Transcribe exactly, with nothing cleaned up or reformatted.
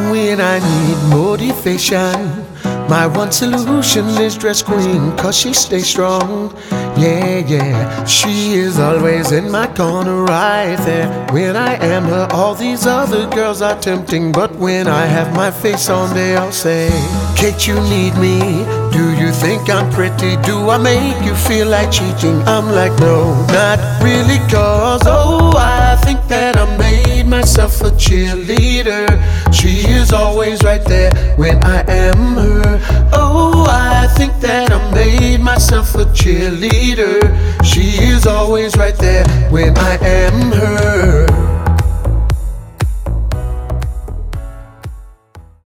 when I need motivation. My one solution is dress queen, cause she stays strong. Yeah, yeah, she is always in my corner right there. When I am her, all these other girls are tempting, but when I have my face on, they all say, Kate, you need me. Do you think I'm pretty? Do I make you feel like cheating? I'm like, no, not really, cause oh, I think that I made myself a cheerleader. She is always right there when I am her. Oh, I think that I made myself a cheerleader. She is always right there when I am her.